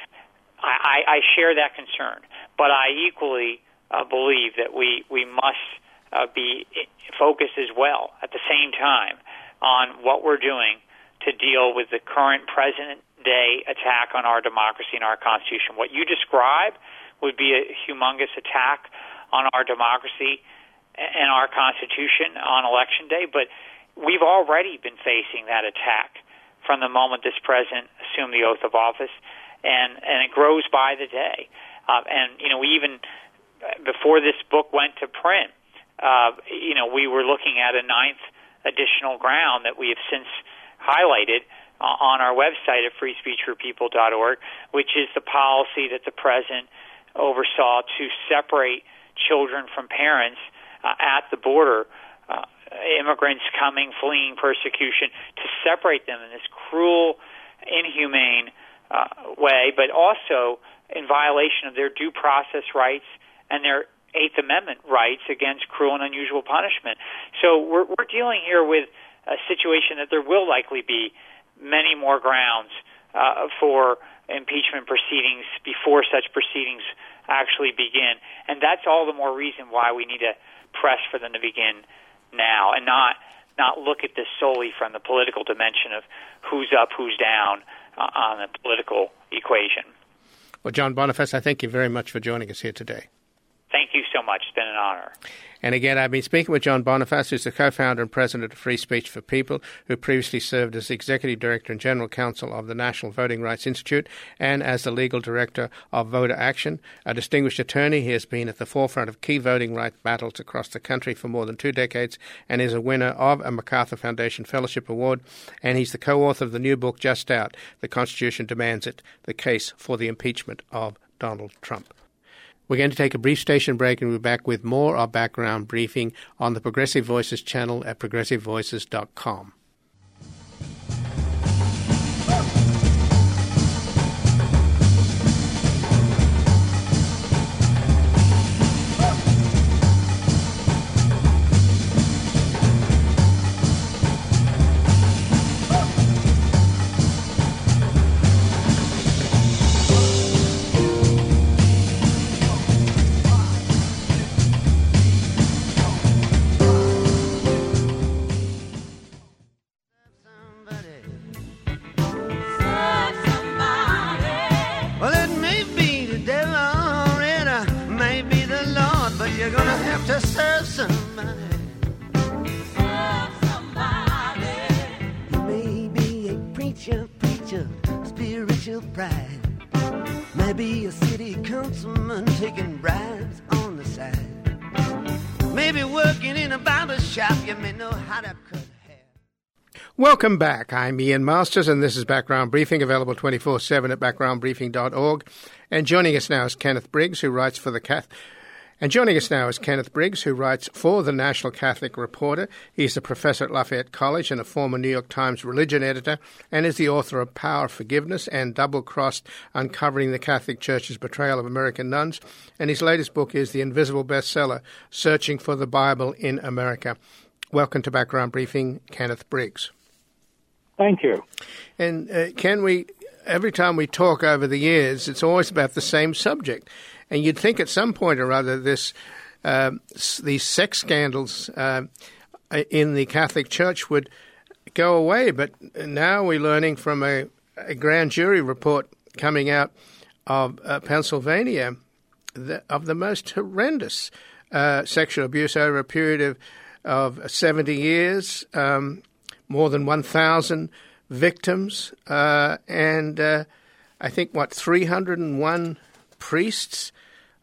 I, I, I share that concern, but I equally uh, believe that we, we must uh, be focused as well at the same time on what we're doing to deal with the current present-day attack on our democracy and our Constitution. What you describe would be a humongous attack on our democracy and our Constitution on Election Day, but we've already been facing that attack from the moment this president assumed the oath of office, and, and it grows by the day. Uh, and, you know, we even, before this book went to print, uh, you know, we were looking at a ninth additional ground that we have since highlighted uh, on our website at free speech for people dot org, which is the policy that the president oversaw to separate children from parents uh, at the border, uh, immigrants coming, fleeing persecution, to separate them in this cruel, inhumane uh, way, but also in violation of their due process rights and their Eighth Amendment rights against cruel and unusual punishment. So we're, we're dealing here with a situation that there will likely be many more grounds uh, for impeachment proceedings before such proceedings actually begin. And that's all the more reason why we need to press for them to begin now and not not look at this solely from the political dimension of who's up, who's down uh, on the political equation. Well, John Boniface, I thank you very much for joining us here today. Thank you so much. much. It's been an honor. And again, I've been speaking with John Boniface, who's the co-founder and president of Free Speech for People, who previously served as executive director and general counsel of the National Voting Rights Institute and as the legal director of Voter Action. A distinguished attorney, he has been at the forefront of key voting rights battles across the country for more than two decades and is a winner of a MacArthur Foundation Fellowship Award. And he's the co-author of the new book just out, The Constitution Demands It, The Case for the Impeachment of Donald Trump. We're going to take a brief station break and we'll be back with more of Background Briefing on the Progressive Voices channel at progressive voices dot com. Maybe a city councilman taking bribes on the side. Maybe working in a barber shop, you may know how to cut hair. Welcome back. I'm Ian Masters, and this is Background Briefing, available twenty-four seven at background briefing dot org. And joining us now is Kenneth Briggs, who writes for the Cath. And joining us now is Kenneth Briggs, who writes for the National Catholic Reporter. He's a professor at Lafayette College and a former New York Times religion editor, and is the author of Power, Forgiveness, and Double-Crossed, Uncovering the Catholic Church's Betrayal of American Nuns. And his latest book is the invisible bestseller, Searching for the Bible in America. Welcome to Background Briefing, Kenneth Briggs. Thank you. And uh, Ken, we every time we talk over the years, it's always about the same subject. And you'd think at some point or other this uh, these sex scandals uh, in the Catholic Church would go away. But now we're learning from a, a grand jury report coming out of uh, Pennsylvania the, of the most horrendous uh, sexual abuse over a period of, of seventy years, um, more than one thousand victims, uh, and uh, I think, what, three hundred one priests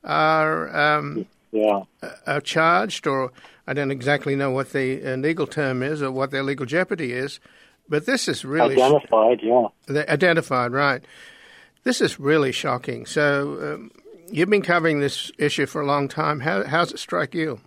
are um, yeah. are charged, or I don't exactly know what the uh, legal term is or what their legal jeopardy is, but this is really identified. Sh- yeah, they're identified, right? This is really shocking. So um, you've been covering this issue for a long time. How how's it strike you?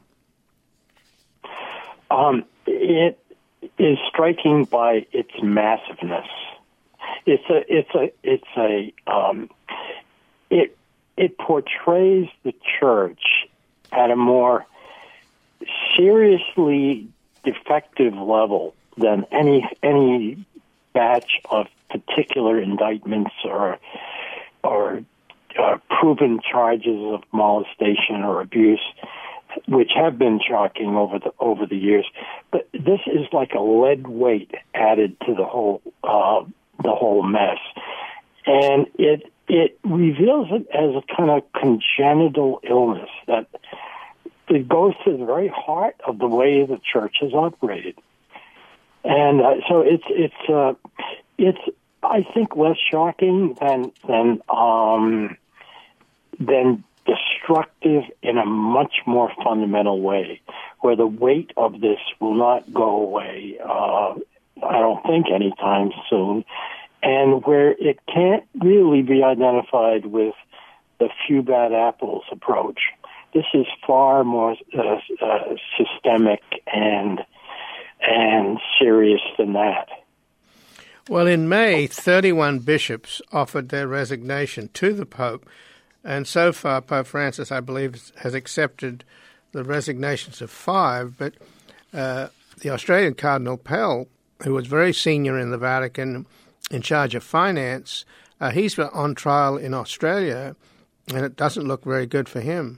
Um, it is striking by its massiveness. It's a it's a it's a um, it. It portrays the church at a more seriously defective level than any any batch of particular indictments or or uh, proven charges of molestation or abuse, which have been shocking over the over the years. But this is like a lead weight added to the whole uh, the whole mess, and it. It reveals it as a kind of congenital illness that it goes to the very heart of the way the church has operated, and uh, so it's it's uh, it's I think less shocking than than um, than destructive in a much more fundamental way, where the weight of this will not go away. Uh, I don't think anytime soon. And where it can't really be identified with the few bad apples approach. This is far more uh, uh, systemic and and serious than that. Well, in May, thirty-one bishops offered their resignation to the Pope, and so far Pope Francis, I believe, has accepted the resignations of five, but uh, the Australian Cardinal Pell, who was very senior in the Vatican, in charge of finance, uh, he's on trial in Australia, and it doesn't look very good for him.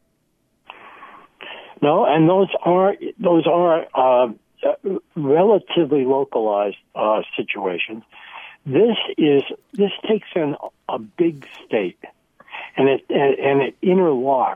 No, and those are those are uh, relatively localized uh, situations. This is this takes in a big state, and it and it interlocks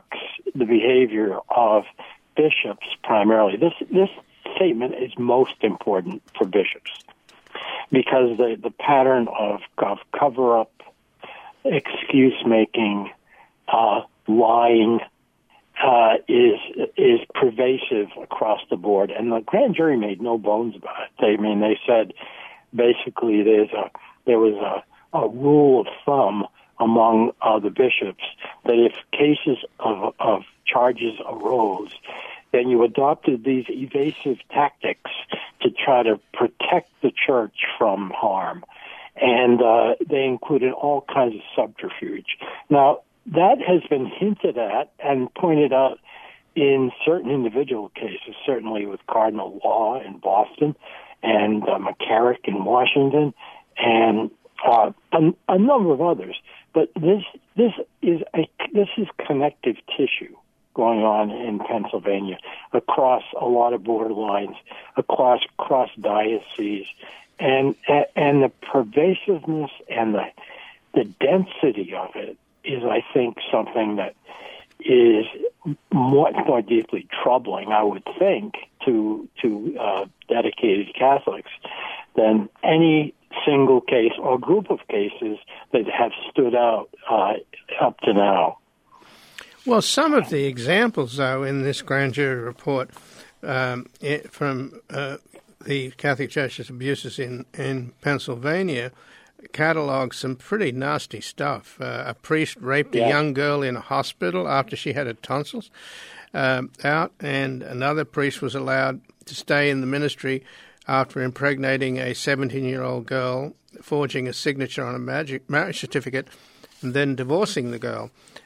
the behavior of bishops primarily. This this statement is most important for bishops because the, the pattern of, of cover-up, excuse-making, uh, lying uh, is is pervasive across the board. And the grand jury made no bones about it. They, I mean, they said basically there's a there was a, a rule of thumb among uh, the bishops that if cases of, of charges arose, then you adopted these evasive tactics to try to protect the church from harm. And uh, they included all kinds of subterfuge. Now, that has been hinted at and pointed out in certain individual cases, certainly with Cardinal Law in Boston and uh, McCarrick in Washington and uh, a, a number of others. But this this is a this is connective tissue going on in Pennsylvania across a lot of borderlines, across across dioceses, and and the pervasiveness and the the density of it is, I think, something that is much more deeply troubling, I would think, to to uh, dedicated Catholics than any single case or group of cases that have stood out uh, up to now. Well, some of the examples, though, in this grand jury report um, it, from uh, the Catholic Church's abuses in, in Pennsylvania catalogue some pretty nasty stuff. Uh, a priest raped yeah. a young girl in a hospital after she had her tonsils um, out, and another priest was allowed to stay in the ministry after impregnating a seventeen-year-old girl, forging a signature on a magic marriage certificate, and then divorcing the girl.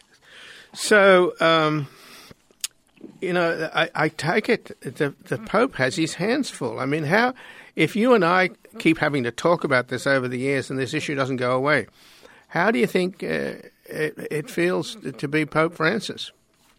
So, um, you know, I, I take it the, the Pope has his hands full. I mean, how, if you and I keep having to talk about this over the years and this issue doesn't go away, how do you think uh, it, it feels to be Pope Francis?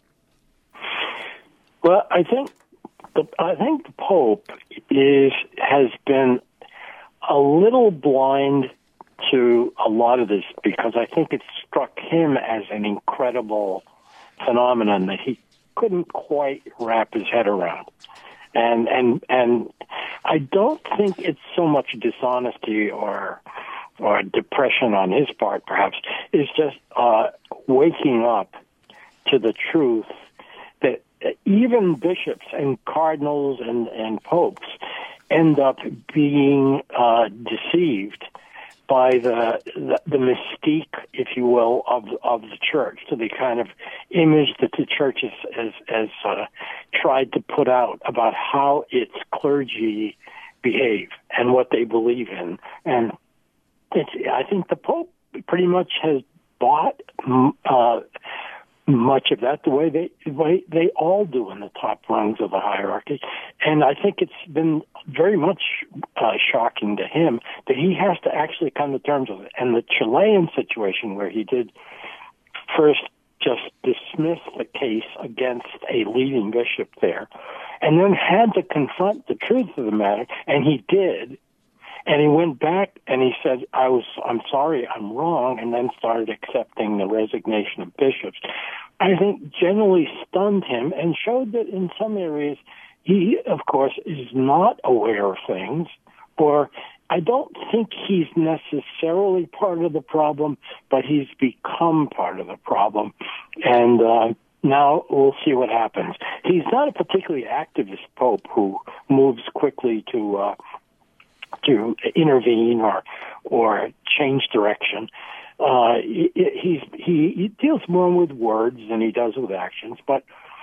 Well, I think the, I think the Pope is has been a little blind to a lot of this because I think it struck him as an incredible phenomenon that he couldn't quite wrap his head around. And and and I don't think it's so much dishonesty or or depression on his part, perhaps. It's just uh, waking up to the truth that even bishops and cardinals and, and popes end up being uh, deceived by the, the the mystique, if you will, of of the church, to the kind of image that the church has has, has uh, tried to put out about how its clergy behave and what they believe in. And it's, I think the Pope pretty much has bought uh, much of that the way they the way they all do in the top rungs of the hierarchy. And I think it's been very much uh, shocking to him that he has to actually come to terms with it. And the Chilean situation, where he did first just dismiss the case against a leading bishop there, and then had to confront the truth of the matter, and he did. And he went back and he said, I was, I'm sorry, I'm wrong, and then started accepting the resignation of bishops. I think generally stunned him and showed that in some areas he, of course, is not aware of things, or I don't think he's necessarily part of the problem, but he's become part of the problem. And uh, now we'll see what happens. He's not a particularly activist pope who moves quickly to uh, to intervene or or change direction. Uh, he, he's, he he deals more with words than he does with actions, but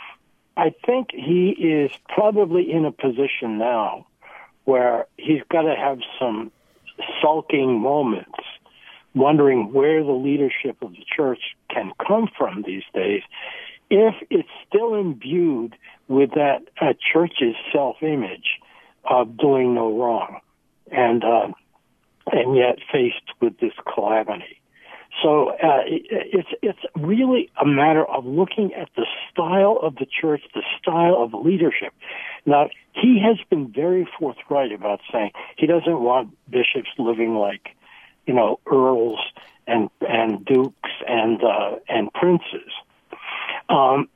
I think he is probably in a position now where he's got to have some sulking moments, wondering where the leadership of the church can come from these days, if it's still imbued with that uh, church's self-image of doing no wrong, and uh, and yet faced with this calamity. So uh, it, it's it's really a matter of looking at the style of the church, the style of leadership. Now, he has been very forthright about saying he doesn't want bishops living like, you know, earls and and dukes and uh, and princes. Um, but on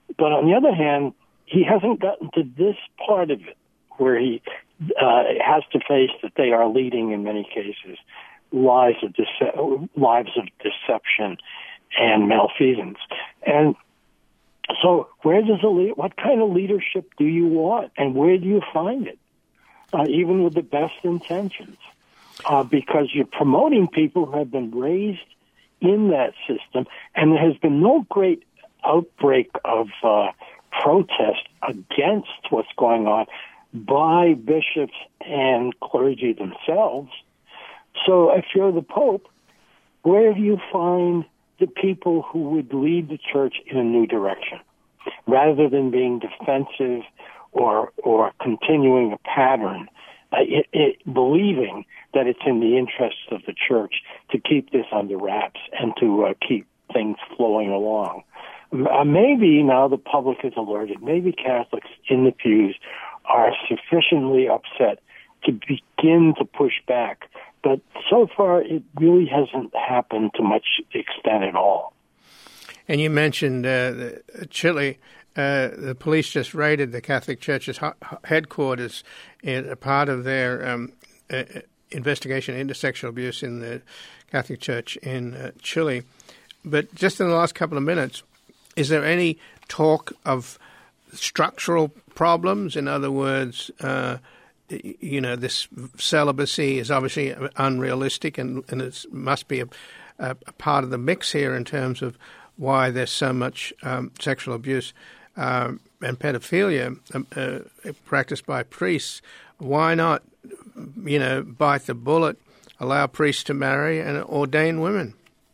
the other hand, he hasn't gotten to this part of it where he uh, has to face that they are leading, in many cases, lives of dece- lives of deception and malfeasance. And so where does the le- what kind of leadership do you want, and where do you find it, uh, even with the best intentions? Uh, because you're promoting people who have been raised in that system, and there has been no great outbreak of uh, protest against what's going on by bishops and clergy themselves. So if you're the Pope, where do you find the people who would lead the church in a new direction, rather than being defensive or or continuing a pattern, uh, it, it, believing that it's in the interests of the church to keep this under wraps and to uh, keep things flowing along? Uh, maybe now the public is alerted. Maybe Catholics in the pews are sufficiently upset to begin to push back. But so far, it really hasn't happened to much extent at all. And you mentioned uh, Chile. Uh, the police just raided the Catholic Church's headquarters in a part of their um, uh, investigation into sexual abuse in the Catholic Church in uh, Chile. But just in the last couple of minutes, is there any talk of structural problems? In other words, uh, you know, this celibacy is obviously unrealistic, and, and it must be a, a part of the mix here in terms of why there's so much um, sexual abuse um, and pedophilia uh, practiced by priests. Why not, you know, bite the bullet, allow priests to marry and ordain women?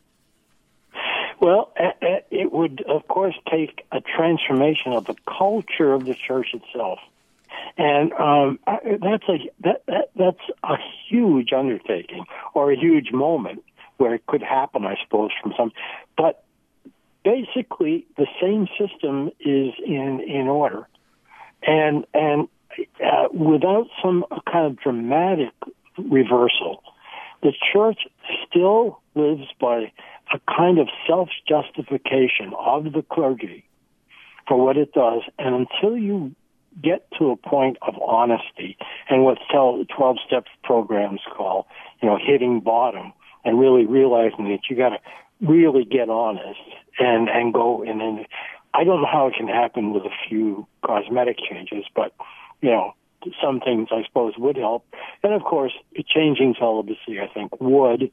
Well, it would, of course, take a transformation of the culture of the church itself. And um, that's a that, that that's a huge undertaking, or a huge moment where it could happen, I suppose, from some. But basically, the same system is in in order, and and uh, without some kind of dramatic reversal, the church still lives by a kind of self-justification of the clergy for what it does, and until you get to a point of honesty and what twelve-step programs call, you know, hitting bottom, and really realizing that you got to really get honest and and go in. And I don't know how it can happen with a few cosmetic changes, but you know, some things I suppose would help. And of course, changing celibacy, I think, would.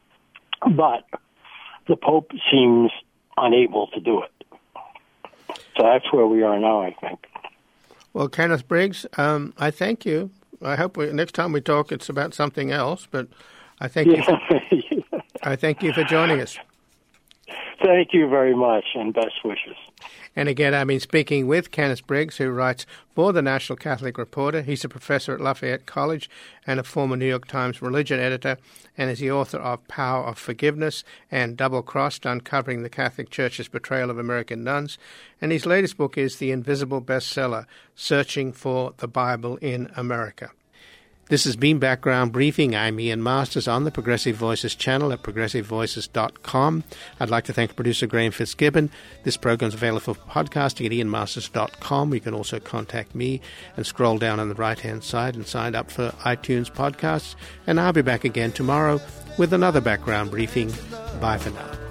But the Pope seems unable to do it. So that's where we are now, I think. Well, Kenneth Briggs, um, I thank you. I hope we, next time we talk, it's about something else. But I thank you. For, I thank you for joining us. Thank you very much, and best wishes. And again, I've been speaking with Kenneth Briggs, who writes for the National Catholic Reporter. He's a professor at Lafayette College and a former New York Times religion editor, and is the author of Power of Forgiveness and Double Crossed, Uncovering the Catholic Church's Betrayal of American Nuns. And his latest book is the Invisible Bestseller, Searching for the Bible in America. This has been Background Briefing. I'm Ian Masters on the Progressive Voices channel at progressive voices dot com. I'd like to thank producer Graham Fitzgibbon. This program is available for podcasting at ian masters dot com. You can also contact me and scroll down on the right-hand side and sign up for iTunes podcasts. And I'll be back again tomorrow with another Background Briefing. Bye for now.